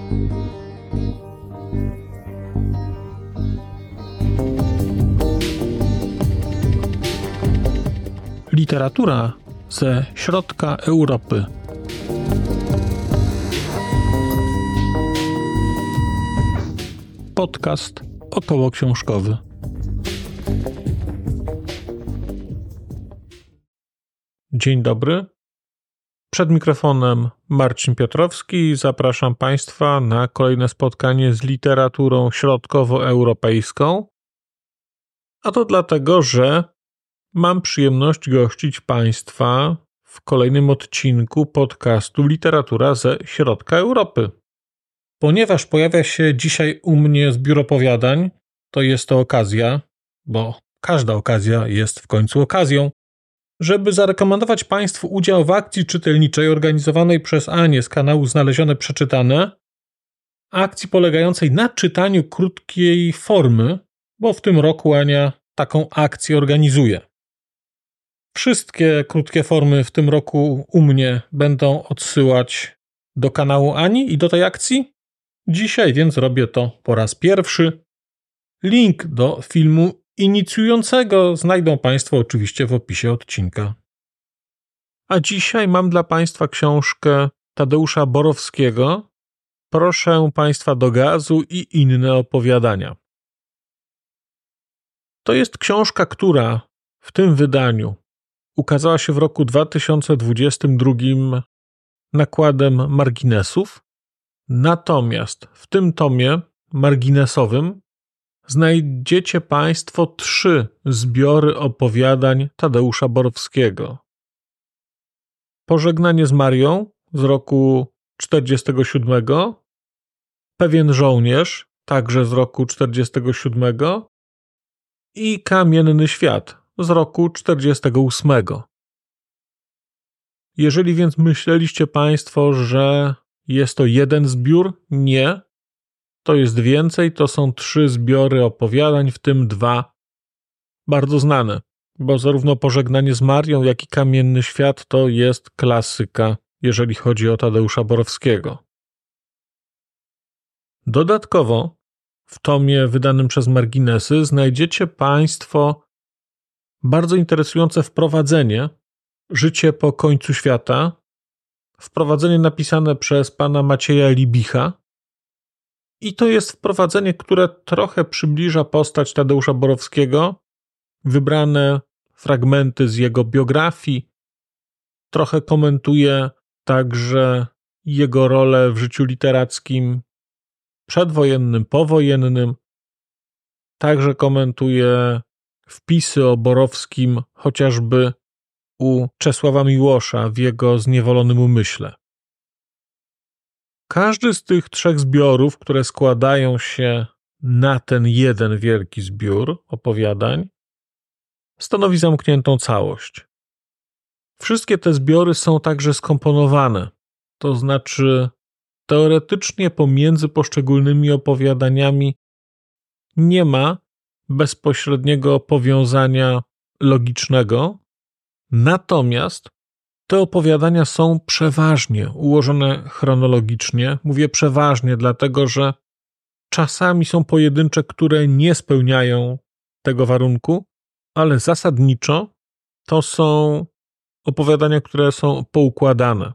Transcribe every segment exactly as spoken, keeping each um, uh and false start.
Literatura ze środka Europy. Podcast okołoksiążkowy. Dzień dobry. Przed mikrofonem Marcin Piotrowski. Zapraszam Państwa na kolejne spotkanie z literaturą środkowoeuropejską. A to dlatego, że mam przyjemność gościć Państwa w kolejnym odcinku podcastu Literatura ze środka Europy. Ponieważ pojawia się dzisiaj u mnie zbiór opowiadań, to jest to okazja, bo każda okazja jest w końcu okazją, żeby zarekomendować Państwu udział w akcji czytelniczej organizowanej przez Anię z kanału Znalezione Przeczytane, akcji polegającej na czytaniu krótkiej formy, bo w tym roku Ania taką akcję organizuje. Wszystkie krótkie formy w tym roku u mnie będą odsyłać do kanału Ani i do tej akcji. Dzisiaj więc robię to po raz pierwszy. Link do filmu inicjującego znajdą Państwo oczywiście w opisie odcinka. A dzisiaj mam dla Państwa książkę Tadeusza Borowskiego Proszę Państwa do gazu i inne opowiadania. To jest książka, która w tym wydaniu ukazała się w roku dwa tysiące dwudziestym drugim nakładem marginesów, natomiast w tym tomie marginesowym znajdziecie Państwo trzy zbiory opowiadań Tadeusza Borowskiego. Pożegnanie z Marią z roku czterdziestego siódmego, Pewien żołnierz, także z roku czterdziestego siódmego i Kamienny świat z roku czterdziestego ósmego. Jeżeli więc myśleliście Państwo, że jest to jeden zbiór, nie. To jest więcej, to są trzy zbiory opowiadań, w tym dwa bardzo znane, bo zarówno Pożegnanie z Marią, jak i Kamienny świat to jest klasyka, jeżeli chodzi o Tadeusza Borowskiego. Dodatkowo w tomie wydanym przez marginesy znajdziecie Państwo bardzo interesujące wprowadzenie Życie po końcu świata, wprowadzenie napisane przez pana Macieja Libicha. I to jest wprowadzenie, które trochę przybliża postać Tadeusza Borowskiego, wybrane fragmenty z jego biografii, trochę komentuje także jego rolę w życiu literackim przedwojennym, powojennym, także komentuje wpisy o Borowskim chociażby u Czesława Miłosza w jego Zniewolonym umyśle. Każdy z tych trzech zbiorów, które składają się na ten jeden wielki zbiór opowiadań, stanowi zamkniętą całość. Wszystkie te zbiory są także skomponowane, to znaczy teoretycznie pomiędzy poszczególnymi opowiadaniami nie ma bezpośredniego powiązania logicznego, natomiast te opowiadania są przeważnie ułożone chronologicznie. Mówię przeważnie, dlatego że czasami są pojedyncze, które nie spełniają tego warunku, ale zasadniczo to są opowiadania, które są poukładane.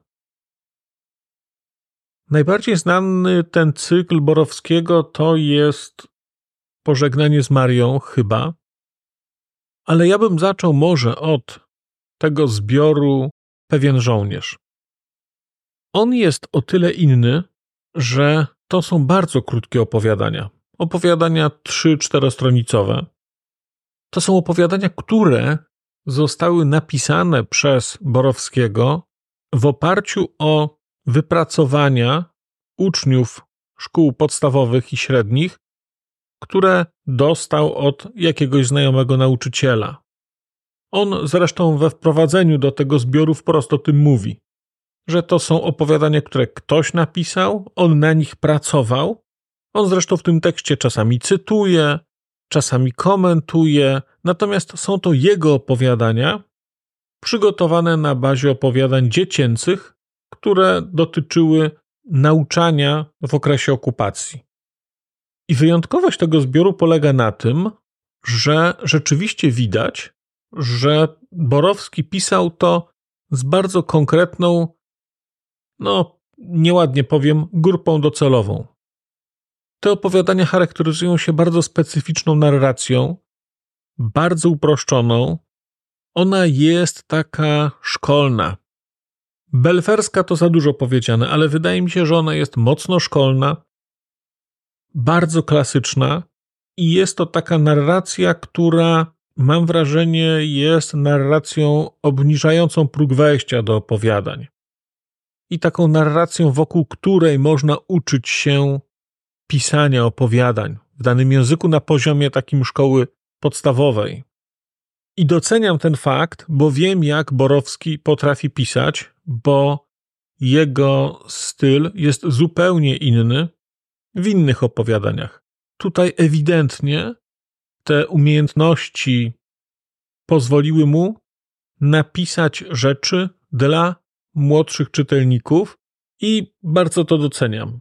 Najbardziej znany ten cykl Borowskiego to jest Pożegnanie z Marią chyba, ale ja bym zaczął może od tego zbioru Pewien żołnierz. On jest o tyle inny, że to są bardzo krótkie opowiadania. Opowiadania trzy-czterostronicowe. To są opowiadania, które zostały napisane przez Borowskiego w oparciu o wypracowania uczniów szkół podstawowych i średnich, które dostał od jakiegoś znajomego nauczyciela. On zresztą we wprowadzeniu do tego zbioru wprost o tym mówi, że to są opowiadania, które ktoś napisał, on na nich pracował. On zresztą w tym tekście czasami cytuje, czasami komentuje, natomiast są to jego opowiadania przygotowane na bazie opowiadań dziecięcych, które dotyczyły nauczania w okresie okupacji. I wyjątkowość tego zbioru polega na tym, że rzeczywiście widać, że Borowski pisał to z bardzo konkretną, no nieładnie powiem, grupą docelową. Te opowiadania charakteryzują się bardzo specyficzną narracją, bardzo uproszczoną. Ona jest taka szkolna. Belferska to za dużo powiedziane, ale wydaje mi się, że ona jest mocno szkolna, bardzo klasyczna i jest to taka narracja, która, mam wrażenie, jest narracją obniżającą próg wejścia do opowiadań. I taką narracją, wokół której można uczyć się pisania opowiadań w danym języku na poziomie takim szkoły podstawowej. I doceniam ten fakt, bo wiem, jak Borowski potrafi pisać, bo jego styl jest zupełnie inny w innych opowiadaniach. Tutaj ewidentnie te umiejętności pozwoliły mu napisać rzeczy dla młodszych czytelników i bardzo to doceniam.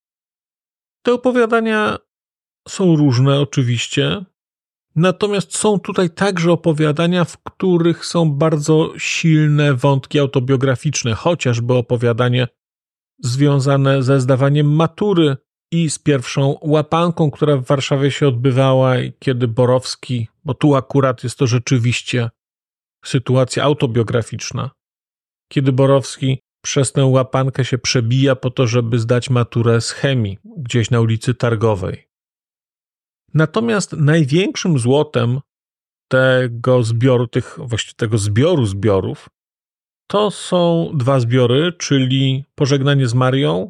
Te opowiadania są różne oczywiście, natomiast są tutaj także opowiadania, w których są bardzo silne wątki autobiograficzne, chociażby opowiadanie związane ze zdawaniem matury i z pierwszą łapanką, która w Warszawie się odbywała, i kiedy Borowski, bo tu akurat jest to rzeczywiście sytuacja autobiograficzna, kiedy Borowski przez tę łapankę się przebija po to, żeby zdać maturę z chemii gdzieś na ulicy Targowej. Natomiast największym złotem tego zbioru, tych, właściwie tego zbioru zbiorów, to są dwa zbiory, czyli Pożegnanie z Marią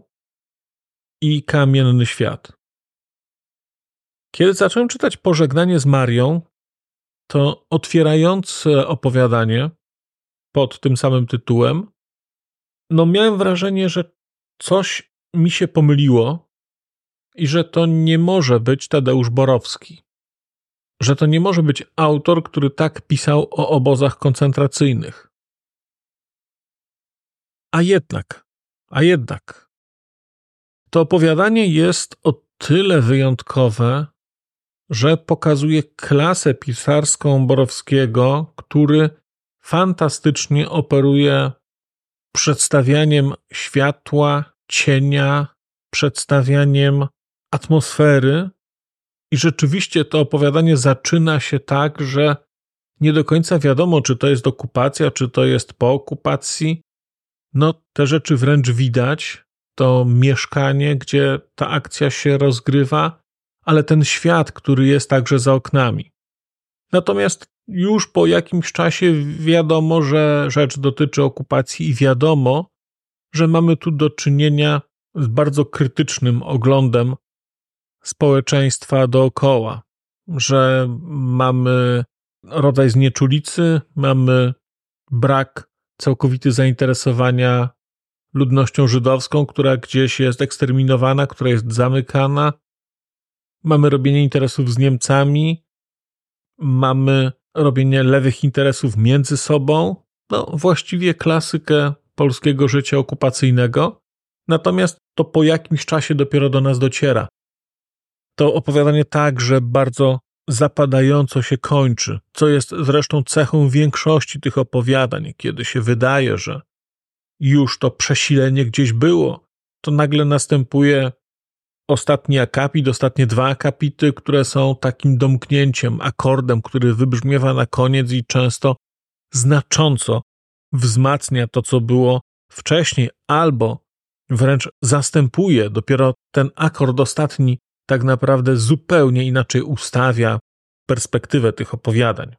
i Kamienny świat. Kiedy zacząłem czytać Pożegnanie z Marią, to otwierające opowiadanie pod tym samym tytułem, no miałem wrażenie, że coś mi się pomyliło i że to nie może być Tadeusz Borowski. Że to nie może być autor, który tak pisał o obozach koncentracyjnych. A jednak, a jednak, to opowiadanie jest o tyle wyjątkowe, że pokazuje klasę pisarską Borowskiego, który fantastycznie operuje przedstawianiem światła, cienia, przedstawianiem atmosfery i rzeczywiście to opowiadanie zaczyna się tak, że nie do końca wiadomo, czy to jest okupacja, czy to jest po okupacji. No te rzeczy wręcz widać, to mieszkanie, gdzie ta akcja się rozgrywa, ale ten świat, który jest także za oknami. Natomiast już po jakimś czasie wiadomo, że rzecz dotyczy okupacji i wiadomo, że mamy tu do czynienia z bardzo krytycznym oglądem społeczeństwa dookoła, że mamy rodzaj znieczulicy, mamy brak całkowity zainteresowania ludnością żydowską, która gdzieś jest eksterminowana, która jest zamykana. Mamy robienie interesów z Niemcami, mamy robienie lewych interesów między sobą, no właściwie klasykę polskiego życia okupacyjnego, natomiast to po jakimś czasie dopiero do nas dociera. To opowiadanie także bardzo zapadająco się kończy, co jest zresztą cechą większości tych opowiadań, kiedy się wydaje, że już to przesilenie gdzieś było, to nagle następuje ostatni akapit, ostatnie dwa akapity, które są takim domknięciem, akordem, który wybrzmiewa na koniec i często znacząco wzmacnia to, co było wcześniej, albo wręcz zastępuje dopiero ten akord ostatni, tak naprawdę zupełnie inaczej ustawia perspektywę tych opowiadań.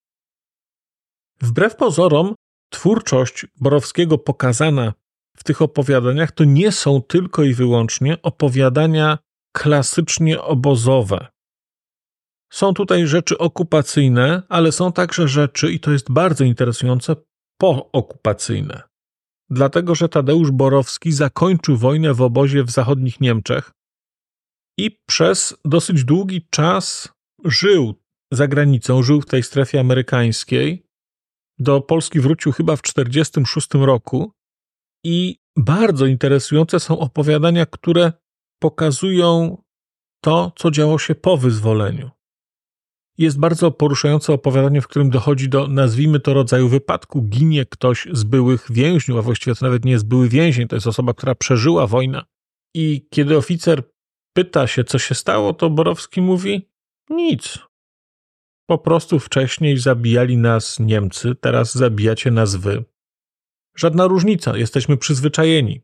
Wbrew pozorom, twórczość Borowskiego pokazana w tych opowiadaniach to nie są tylko i wyłącznie opowiadania klasycznie obozowe. Są tutaj rzeczy okupacyjne, ale są także rzeczy, i to jest bardzo interesujące, pookupacyjne. Dlatego, że Tadeusz Borowski zakończył wojnę w obozie w zachodnich Niemczech i przez dosyć długi czas żył za granicą, żył w tej strefie amerykańskiej. Do Polski wrócił chyba w tysiąc dziewięćset czterdziestym szóstym roku i bardzo interesujące są opowiadania, które pokazują to, co działo się po wyzwoleniu. Jest bardzo poruszające opowiadanie, w którym dochodzi do, nazwijmy to, rodzaju wypadku. Ginie ktoś z byłych więźniów, a właściwie to nawet nie jest były więzień, to jest osoba, która przeżyła wojnę. I kiedy oficer pyta się, co się stało, to Borowski mówi: nic. Po prostu wcześniej zabijali nas Niemcy, teraz zabijacie nas wy. Żadna różnica, jesteśmy przyzwyczajeni.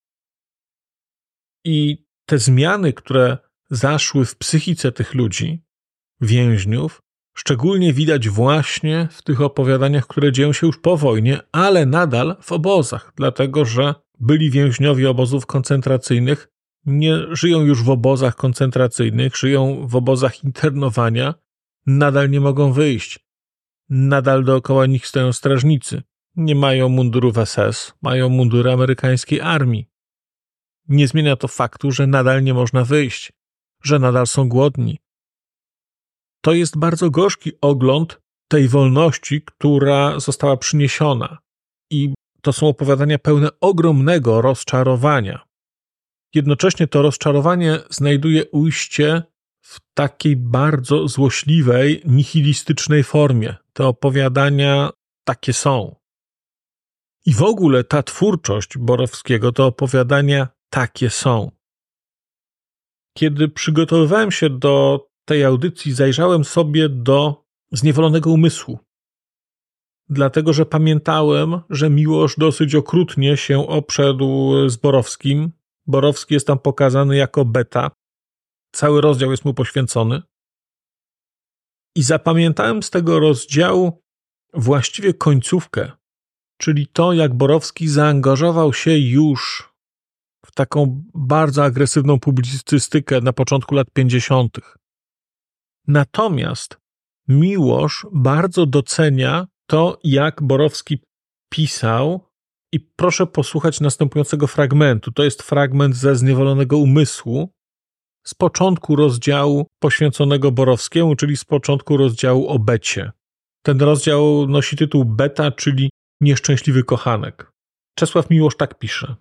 I te zmiany, które zaszły w psychice tych ludzi, więźniów, szczególnie widać właśnie w tych opowiadaniach, które dzieją się już po wojnie, ale nadal w obozach, dlatego że byli więźniowie obozów koncentracyjnych, nie żyją już w obozach koncentracyjnych, żyją w obozach internowania, nadal nie mogą wyjść. Nadal dookoła nich stoją strażnicy. Nie mają mundurów S S, mają mundury amerykańskiej armii. Nie zmienia to faktu, że nadal nie można wyjść, że nadal są głodni. To jest bardzo gorzki ogląd tej wolności, która została przyniesiona. I to są opowiadania pełne ogromnego rozczarowania. Jednocześnie to rozczarowanie znajduje ujście w takiej bardzo złośliwej, nihilistycznej formie. Te opowiadania takie są. I w ogóle ta twórczość Borowskiego, te opowiadania takie są. Kiedy przygotowywałem się do tej audycji, zajrzałem sobie do Zniewolonego umysłu. Dlatego, że pamiętałem, że Miłosz dosyć okrutnie się oprzedł z Borowskim. Borowski jest tam pokazany jako beta. Cały rozdział jest mu poświęcony. I zapamiętałem z tego rozdziału właściwie końcówkę, czyli to, jak Borowski zaangażował się już w taką bardzo agresywną publicystykę na początku lat pięćdziesiątych. Natomiast Miłosz bardzo docenia to, jak Borowski pisał, i proszę posłuchać następującego fragmentu. To jest fragment ze Zniewolonego umysłu, z początku rozdziału poświęconego Borowskiemu, czyli z początku rozdziału o Becie. Ten rozdział nosi tytuł Beta, czyli Nieszczęśliwy kochanek. Czesław Miłosz tak pisze.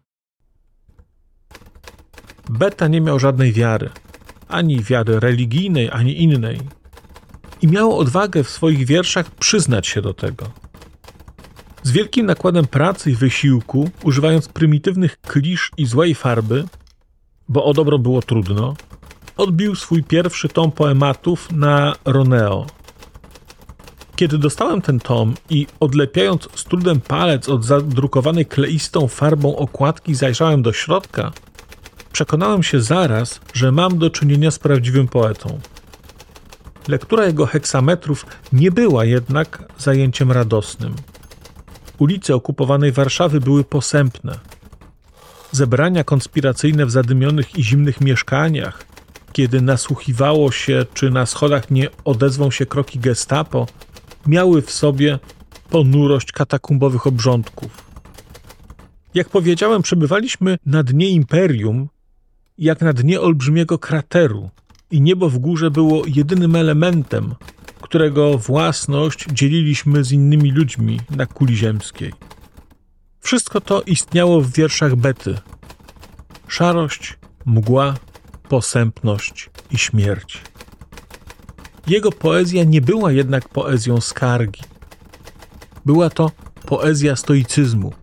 Beta nie miał żadnej wiary, ani wiary religijnej, ani innej. I miał odwagę w swoich wierszach przyznać się do tego. Z wielkim nakładem pracy i wysiłku, używając prymitywnych klisz i złej farby, bo o dobro było trudno, odbił swój pierwszy tom poematów na Roneo. Kiedy dostałem ten tom i odlepiając z trudem palec od zadrukowanej kleistą farbą okładki zajrzałem do środka, przekonałem się zaraz, że mam do czynienia z prawdziwym poetą. Lektura jego heksametrów nie była jednak zajęciem radosnym. Ulice okupowanej Warszawy były posępne. Zebrania konspiracyjne w zadymionych i zimnych mieszkaniach, kiedy nasłuchiwało się, czy na schodach nie odezwą się kroki gestapo, miały w sobie ponurość katakumbowych obrządków. Jak powiedziałem, przebywaliśmy na dnie imperium, jak na dnie olbrzymiego krateru i niebo w górze było jedynym elementem, którego własność dzieliliśmy z innymi ludźmi na kuli ziemskiej. Wszystko to istniało w wierszach Bety. Szarość, mgła, posępność i śmierć. Jego poezja nie była jednak poezją skargi. Była to poezja stoicyzmu.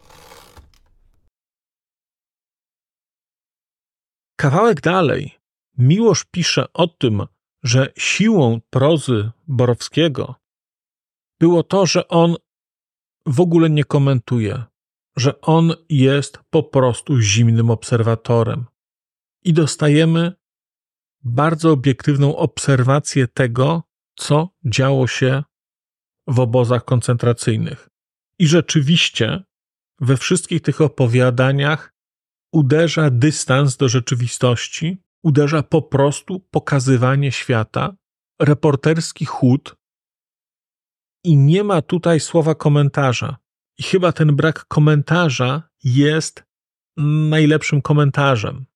Kawałek dalej Miłosz pisze o tym, że siłą prozy Borowskiego było to, że on w ogóle nie komentuje, że on jest po prostu zimnym obserwatorem. I dostajemy bardzo obiektywną obserwację tego, co działo się w obozach koncentracyjnych. I rzeczywiście we wszystkich tych opowiadaniach uderza dystans do rzeczywistości, uderza po prostu pokazywanie świata, reporterski chód i nie ma tutaj słowa komentarza. I chyba ten brak komentarza jest najlepszym komentarzem.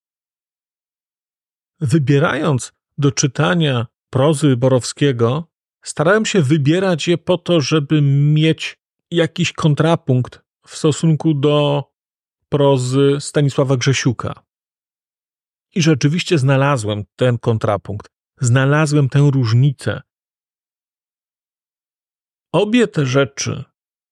Wybierając do czytania prozy Borowskiego, starałem się wybierać je po to, żeby mieć jakiś kontrapunkt w stosunku do prozy Stanisława Grzesiuka. I rzeczywiście znalazłem ten kontrapunkt, znalazłem tę różnicę. Obie te rzeczy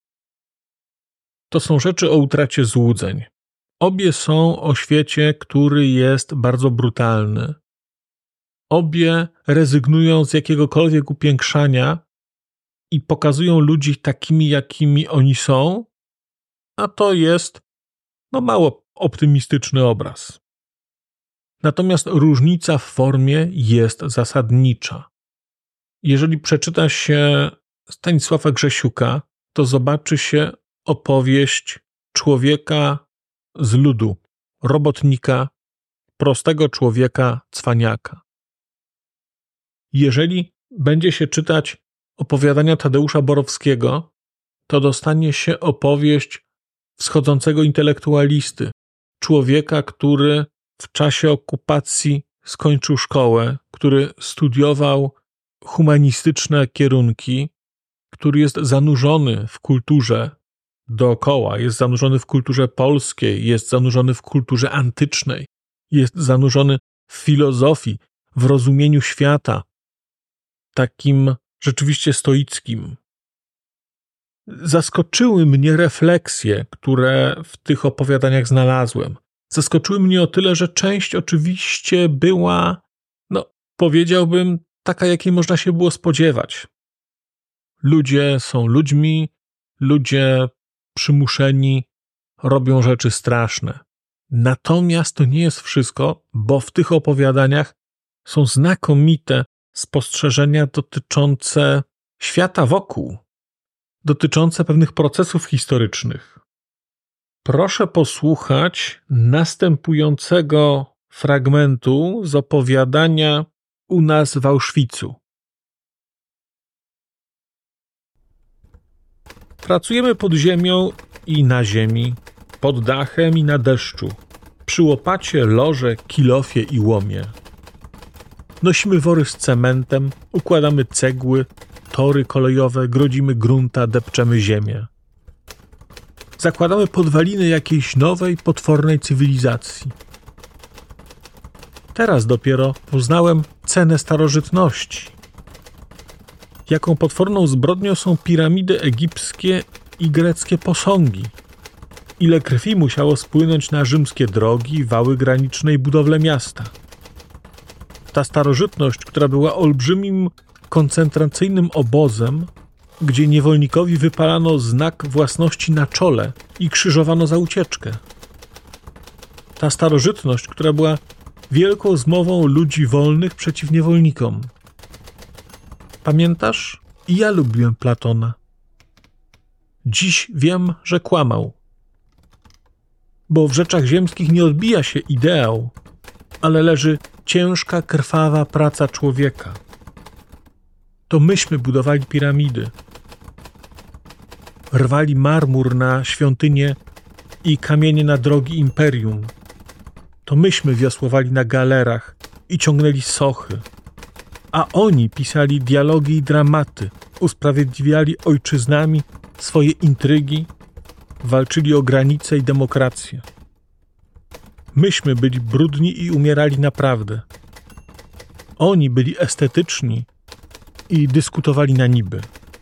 to są rzeczy o utracie złudzeń. Obie są o świecie, który jest bardzo brutalny. Obie rezygnują z jakiegokolwiek upiększania i pokazują ludzi takimi, jakimi oni są, a to jest no mało optymistyczny obraz. Natomiast różnica w formie jest zasadnicza. Jeżeli przeczyta się Stanisława Grzesiuka, to zobaczy się opowieść człowieka z ludu, robotnika, prostego człowieka, cwaniaka. Jeżeli będzie się czytać opowiadania Tadeusza Borowskiego, to dostanie się opowieść wschodzącego intelektualisty, człowieka, który w czasie okupacji skończył szkołę, który studiował humanistyczne kierunki, który jest zanurzony w kulturze dookoła, jest zanurzony w kulturze polskiej, jest zanurzony w kulturze antycznej, jest zanurzony w filozofii, w rozumieniu świata, takim rzeczywiście stoickim. Zaskoczyły mnie refleksje, które w tych opowiadaniach znalazłem. Zaskoczyły mnie o tyle, że część oczywiście była, no powiedziałbym, taka, jakiej można się było spodziewać. Ludzie są ludźmi, ludzie przymuszeni robią rzeczy straszne. Natomiast to nie jest wszystko, bo w tych opowiadaniach są znakomite spostrzeżenia dotyczące świata wokół, dotyczące pewnych procesów historycznych. Proszę posłuchać następującego fragmentu z opowiadania U nas w Auschwitzu. Pracujemy pod ziemią i na ziemi, pod dachem i na deszczu, przy łopacie, loże, kilofie i łomie. Nosimy wory z cementem, układamy cegły, tory kolejowe, grodzimy grunta, depczemy ziemię. Zakładamy podwaliny jakiejś nowej, potwornej cywilizacji. Teraz dopiero poznałem cenę starożytności. Jaką potworną zbrodnią są piramidy egipskie i greckie posągi. Ile krwi musiało spłynąć na rzymskie drogi, wały graniczne i budowle miasta. Ta starożytność, która była olbrzymim koncentracyjnym obozem, gdzie niewolnikowi wypalano znak własności na czole i krzyżowano za ucieczkę. Ta starożytność, która była wielką zmową ludzi wolnych przeciw niewolnikom. Pamiętasz? I ja lubiłem Platona. Dziś wiem, że kłamał. Bo w rzeczach ziemskich nie odbija się ideał, ale leży ciężka, krwawa praca człowieka. To myśmy budowali piramidy. Rwali marmur na świątynie i kamienie na drogi imperium. To myśmy wiosłowali na galerach i ciągnęli sochy. A oni pisali dialogi i dramaty, usprawiedliwiali ojczyznami swoje intrygi, walczyli o granice i demokrację. Myśmy byli brudni i umierali naprawdę. Oni byli estetyczni i dyskutowali na niby.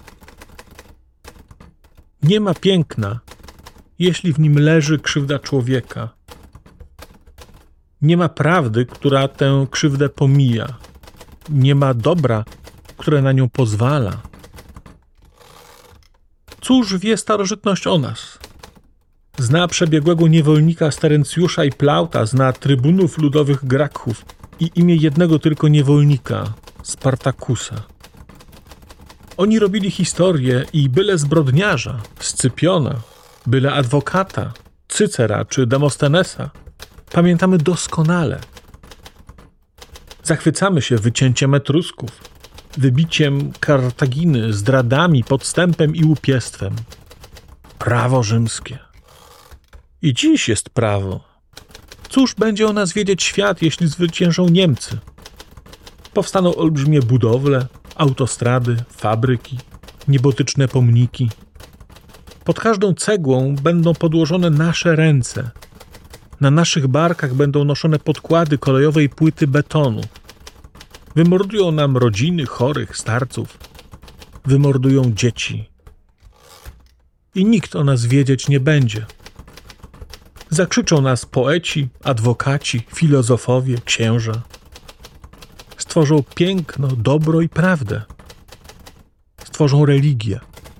Nie ma piękna, jeśli w nim leży krzywda człowieka. Nie ma prawdy, która tę krzywdę pomija. Nie ma dobra, które na nią pozwala. Cóż wie starożytność o nas? Zna przebiegłego niewolnika Sterencjusza i Plauta, zna trybunów ludowych Gracchów i imię jednego tylko niewolnika, Spartakusa. Oni robili historię i byle zbrodniarza, Scypiona, byle adwokata, Cycera czy Demostenesa pamiętamy doskonale. Zachwycamy się wycięciem Etrusków, wybiciem Kartaginy, zdradami, podstępem i łupiestwem. Prawo rzymskie. I dziś jest prawo. Cóż będzie o nas wiedzieć świat, jeśli zwyciężą Niemcy? Powstaną olbrzymie budowle, autostrady, fabryki, niebotyczne pomniki. Pod każdą cegłą będą podłożone nasze ręce, Na naszych barkach będą noszone podkłady kolejowe i płyty betonu. Wymordują nam rodziny, chorych, starców. Wymordują dzieci. I nikt o nas wiedzieć nie będzie. Zakrzyczą nas poeci, adwokaci, filozofowie, księża. Stworzą piękno, dobro i prawdę. Stworzą religię.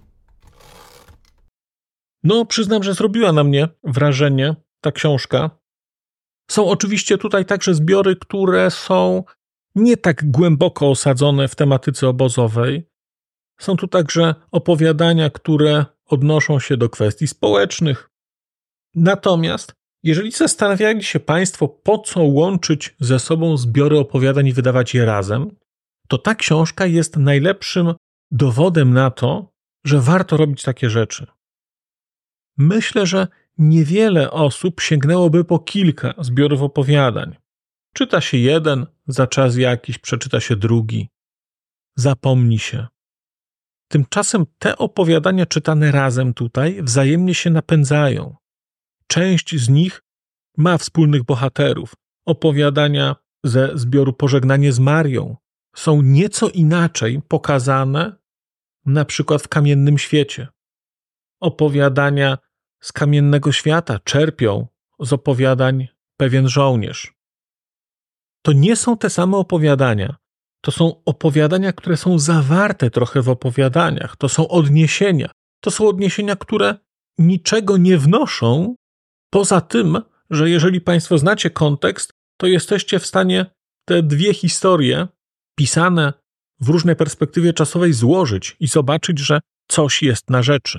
No, przyznam, że zrobiła na mnie wrażenie ta książka. Są oczywiście tutaj także zbiory, które są nie tak głęboko osadzone w tematyce obozowej. Są tu także opowiadania, które odnoszą się do kwestii społecznych. Natomiast, jeżeli zastanawiali się Państwo, po co łączyć ze sobą zbiory opowiadań i wydawać je razem, to ta książka jest najlepszym dowodem na to, że warto robić takie rzeczy. Myślę, że niewiele osób sięgnęłoby po kilka zbiorów opowiadań. Czyta się jeden, za czas jakiś przeczyta się drugi. Zapomni się. Tymczasem te opowiadania czytane razem tutaj wzajemnie się napędzają. Część z nich ma wspólnych bohaterów. Opowiadania ze zbioru Pożegnanie z Marią są nieco inaczej pokazane, na przykład w Kamiennym Świecie. Opowiadania z Kamiennego Świata czerpią z opowiadań Pewien żołnierz. To nie są te same opowiadania. To są opowiadania, które są zawarte trochę w opowiadaniach. To są odniesienia. To są odniesienia, które niczego nie wnoszą, poza tym, że jeżeli Państwo znacie kontekst, to jesteście w stanie te dwie historie pisane w różnej perspektywie czasowej złożyć i zobaczyć, że coś jest na rzeczy.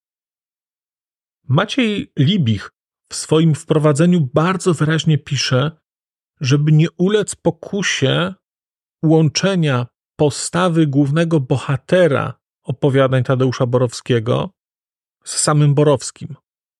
Maciej Libich w swoim wprowadzeniu bardzo wyraźnie pisze, żeby nie ulec pokusie łączenia postawy głównego bohatera opowiadań Tadeusza Borowskiego z samym Borowskim.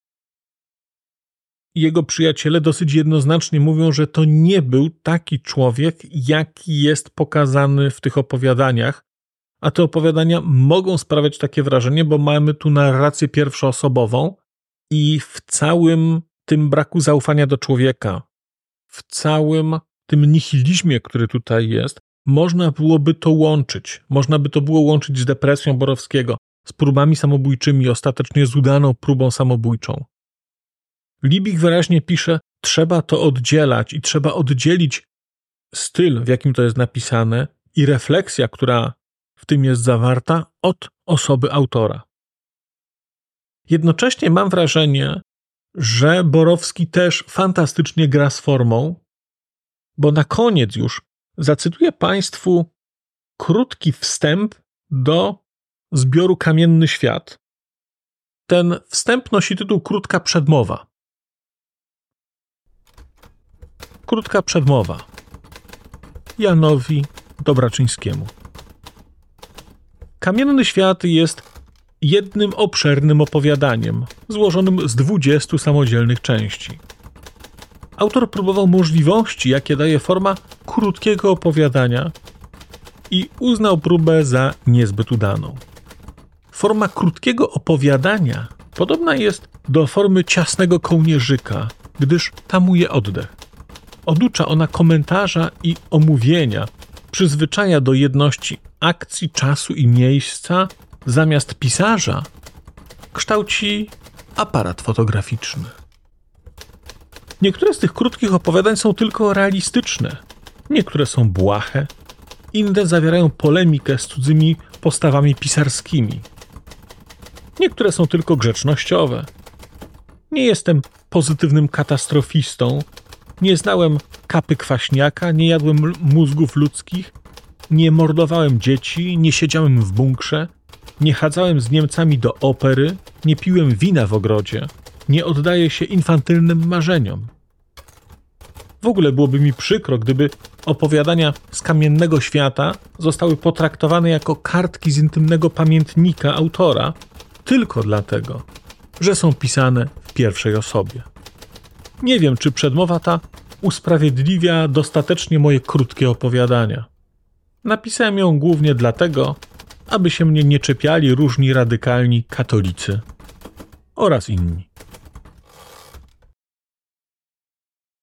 Jego przyjaciele dosyć jednoznacznie mówią, że to nie był taki człowiek, jaki jest pokazany w tych opowiadaniach, a te opowiadania mogą sprawiać takie wrażenie, bo mamy tu narrację pierwszoosobową i w całym tym braku zaufania do człowieka, w całym tym nihilizmie, który tutaj jest, można byłoby to łączyć. Można by to było łączyć z depresją Borowskiego, z próbami samobójczymi, ostatecznie z udaną próbą samobójczą. Libich wyraźnie pisze, trzeba to oddzielać i trzeba oddzielić styl, w jakim to jest napisane i refleksja, która w tym jest zawarta, od osoby autora. Jednocześnie mam wrażenie, że Borowski też fantastycznie gra z formą, bo na koniec już zacytuję Państwu krótki wstęp do zbioru Kamienny Świat. Ten wstęp nosi tytuł Krótka przedmowa. Krótka przedmowa Janowi Dobraczyńskiemu. Kamienny Świat jest jednym obszernym opowiadaniem, złożonym z dwudziestu samodzielnych części. Autor próbował możliwości, jakie daje forma krótkiego opowiadania i uznał próbę za niezbyt udaną. Forma krótkiego opowiadania podobna jest do formy ciasnego kołnierzyka, gdyż tamuje oddech. Oducza ona komentarza i omówienia, przyzwyczaja do jedności akcji, czasu i miejsca, zamiast pisarza kształci aparat fotograficzny. Niektóre z tych krótkich opowiadań są tylko realistyczne, niektóre są błahe, inne zawierają polemikę z cudzymi postawami pisarskimi. Niektóre są tylko grzecznościowe. Nie jestem pozytywnym katastrofistą, nie znałem kapy kwaśniaka, nie jadłem mózgów ludzkich, nie mordowałem dzieci, nie siedziałem w bunkrze, nie chadzałem z Niemcami do opery, nie piłem wina w ogrodzie, nie oddaję się infantylnym marzeniom. W ogóle byłoby mi przykro, gdyby opowiadania z Kamiennego Świata zostały potraktowane jako kartki z intymnego pamiętnika autora tylko dlatego, że są pisane w pierwszej osobie. Nie wiem, czy przedmowa ta usprawiedliwia dostatecznie moje krótkie opowiadania. Napisałem ją głównie dlatego, aby się mnie nie czepiali różni radykalni katolicy oraz inni.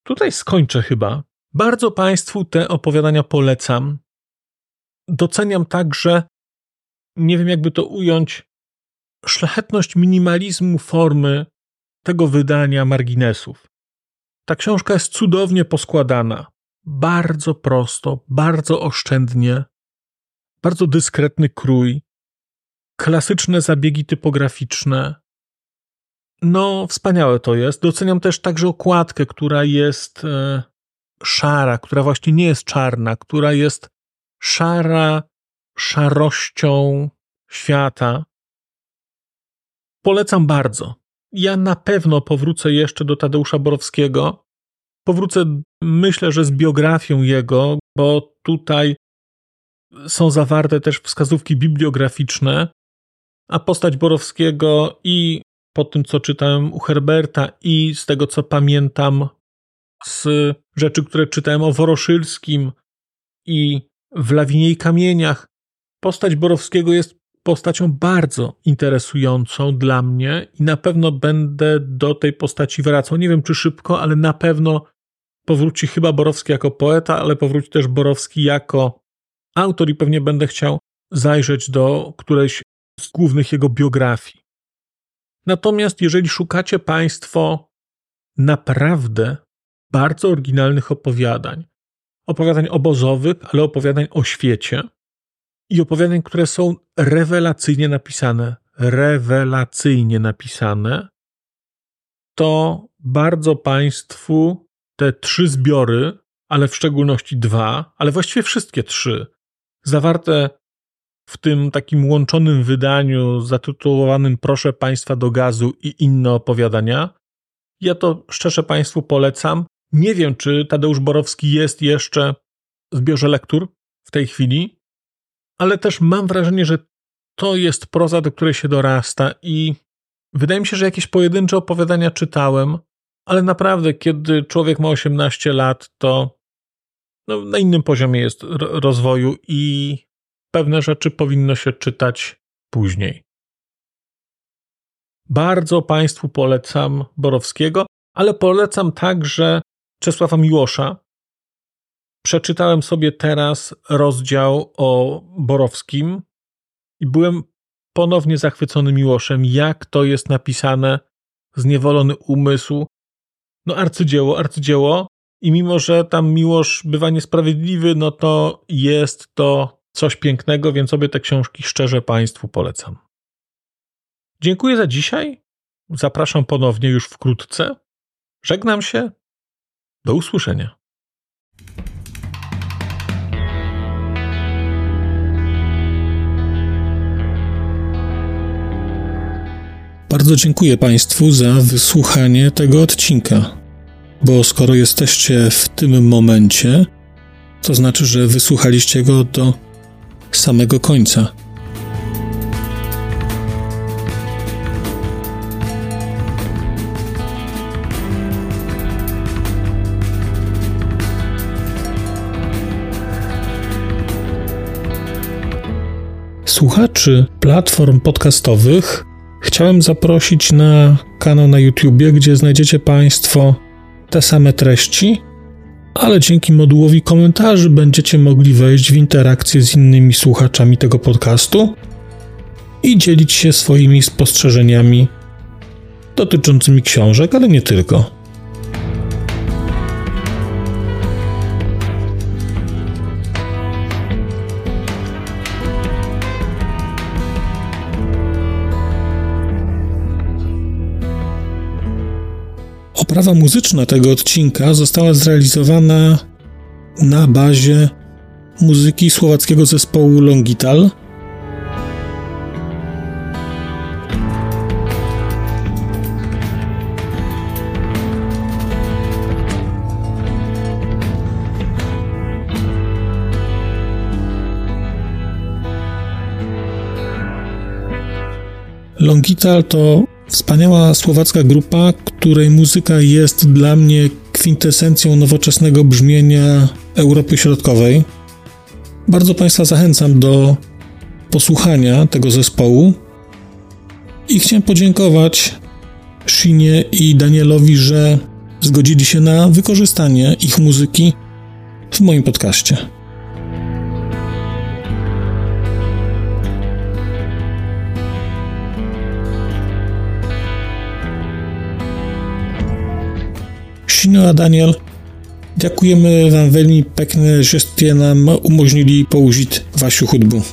tutaj skończę chyba. Bardzo Państwu te opowiadania polecam. Doceniam także, nie wiem jakby to ująć, szlachetność minimalizmu formy tego wydania marginesów. Ta książka jest cudownie poskładana. Bardzo prosto, bardzo oszczędnie, bardzo dyskretny krój, klasyczne zabiegi typograficzne. No, wspaniałe to jest. Doceniam też także okładkę, która jest e, szara, która właśnie nie jest czarna, która jest szara szarością świata. Polecam bardzo. Ja na pewno powrócę jeszcze do Tadeusza Borowskiego. Powrócę, myślę, że z biografią jego, bo tutaj są zawarte też wskazówki bibliograficzne, a postać Borowskiego i po tym, co czytałem u Herberta i z tego, co pamiętam z rzeczy, które czytałem o Woroszylskim i w Lawinie i Kamieniach, postać Borowskiego jest postacią bardzo interesującą dla mnie i na pewno będę do tej postaci wracał. Nie wiem, czy szybko, ale na pewno powróci chyba Borowski jako poeta, ale powróci też Borowski jako autor i pewnie będę chciał zajrzeć do którejś z głównych jego biografii. Natomiast jeżeli szukacie Państwo naprawdę bardzo oryginalnych opowiadań, opowiadań obozowych, ale opowiadań o świecie i opowiadań, które są rewelacyjnie napisane, rewelacyjnie napisane, to bardzo Państwu te trzy zbiory, ale w szczególności dwa, ale właściwie wszystkie trzy, zawarte w tym takim łączonym wydaniu zatytułowanym Proszę Państwa do gazu i inne opowiadania, ja to szczerze Państwu polecam. Nie wiem, czy Tadeusz Borowski jest jeszcze w zbiorze lektur w tej chwili, ale też mam wrażenie, że to jest proza, do której się dorasta i wydaje mi się, że jakieś pojedyncze opowiadania czytałem, ale naprawdę, kiedy człowiek ma osiemnaście lat, to no, na innym poziomie jest rozwoju i pewne rzeczy powinno się czytać później. Bardzo Państwu polecam Borowskiego, ale polecam także Czesława Miłosza. Przeczytałem sobie teraz rozdział o Borowskim i byłem ponownie zachwycony Miłoszem, jak to jest napisane, zniewolony umysł. No arcydzieło, arcydzieło i mimo, że tam Miłosz bywa niesprawiedliwy, no to jest to coś pięknego, więc sobie te książki szczerze Państwu polecam. Dziękuję za dzisiaj. Zapraszam ponownie już wkrótce. Żegnam się. Do usłyszenia. Bardzo dziękuję Państwu za wysłuchanie tego odcinka, bo skoro jesteście w tym momencie, to znaczy, że wysłuchaliście go do samego końca. Słuchaczy platform podcastowych chciałem zaprosić na kanał na YouTubie, gdzie znajdziecie Państwo te same treści, ale dzięki modułowi komentarzy będziecie mogli wejść w interakcję z innymi słuchaczami tego podcastu i dzielić się swoimi spostrzeżeniami dotyczącymi książek, ale nie tylko. Oprawa muzyczna tego odcinka została zrealizowana na bazie muzyki słowackiego zespołu Longital. Longital to wspaniała słowacka grupa, której muzyka jest dla mnie kwintesencją nowoczesnego brzmienia Europy Środkowej. Bardzo Państwa zachęcam do posłuchania tego zespołu i chciałem podziękować Shinie i Danielowi, że zgodzili się na wykorzystanie ich muzyki w moim podcaście. Sino a Daniel, ďakujeme vám veľmi pekne, že ste nám umožnili použiť vašu hudbu.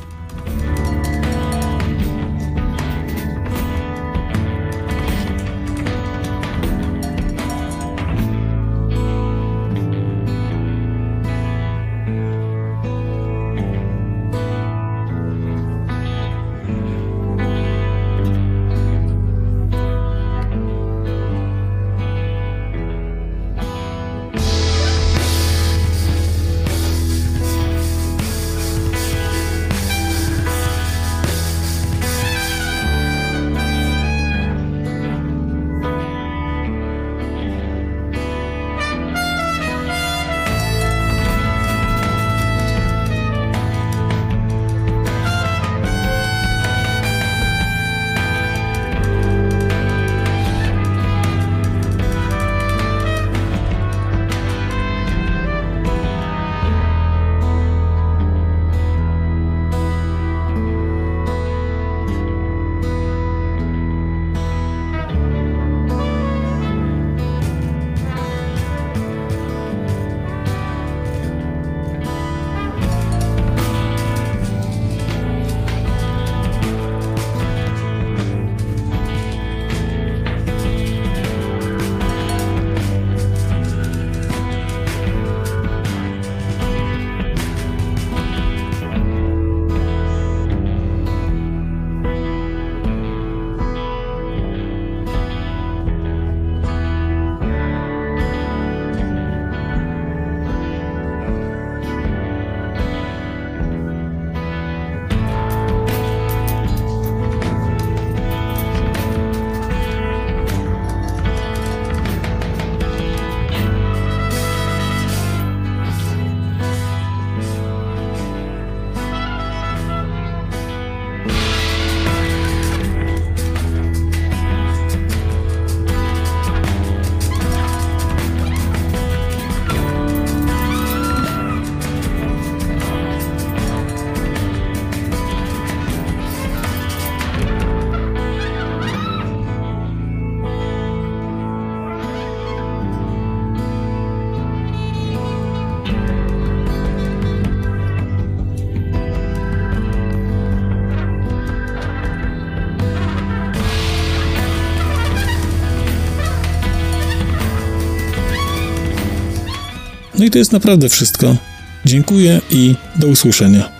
No i to jest naprawdę wszystko. Dziękuję i do usłyszenia.